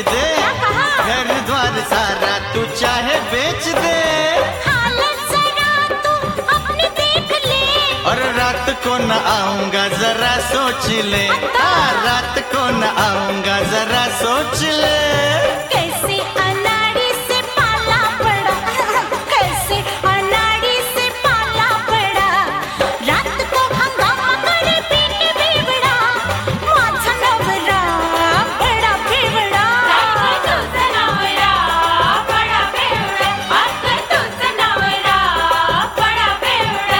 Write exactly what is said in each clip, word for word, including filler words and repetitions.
दे, घर द्वार सारा तू चाहे बेच दे। हालत जरा तू अपनी देख ले, और रात को न आऊंगा जरा सोच ले, हाँ रात को न आऊंगा जरा सोच ले। कैसे अनाड़ी से पाला पड़ा, कैसे अनाड़ी से पाला पड़ा। रात को हंगामा करे पीके बेवड़ा, माझा नवरा बड़ा बेवड़ा। तुझा नवरा बड़ा बेवड़ा, अगं तुझा नवरा बड़ा बेवड़ा।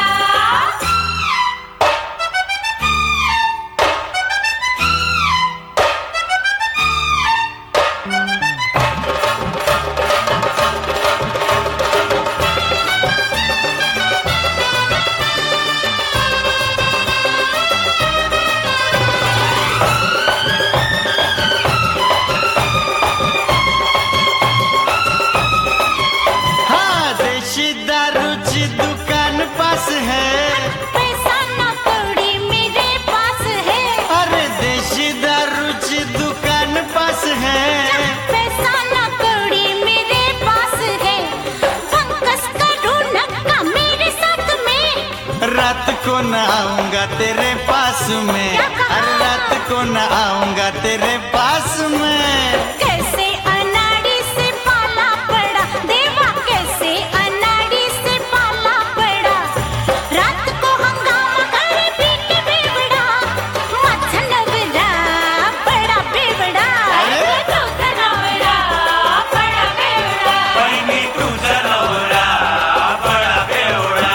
हाँ देशी दारूची दुकान पास है, पैसा ना कौड़ी मेरे पास है, अरे देशी दारूची दुकान पास है। पैसा ना कौड़ी मेरे पास है। फंकस करूँ नक्का मेरे साथ में, रात को न आऊंगा तेरे पास में, क्या कहा? अरे रात को न आऊंगा तेरे पास में। कैसे अनाड़ी से पाला पड़ा देवा, कैसे अनाड़ी से पाला पड़ा। रात को हंगामा करे पीके बेवड़ा, माझा नवरा बड़ा बेवड़ा। अरे! तुझा नवरा बड़ा बेवड़ा। बहिणी तुझा नवरा बडा बेवडा.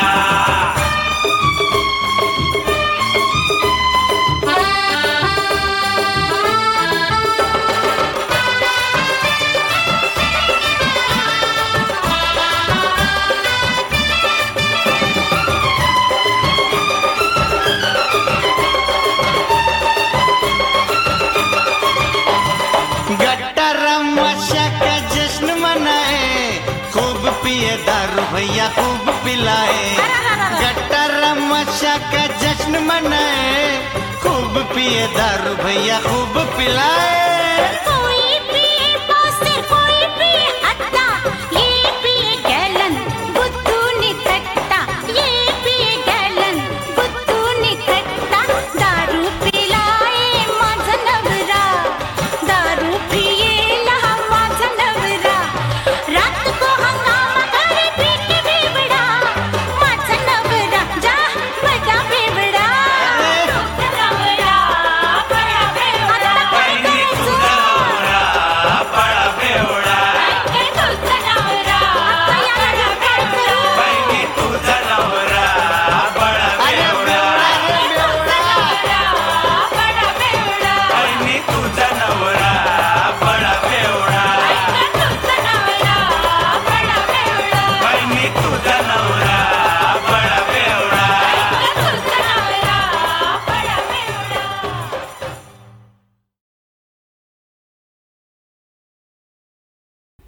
गट्टा रमशा का जश्न मनाए, खूब पिए दारू भैया खूब पिलाए। गट्टा रमशा का जश्न मनाए, खूब पिए दारू भैया खूब पिलाए। ओ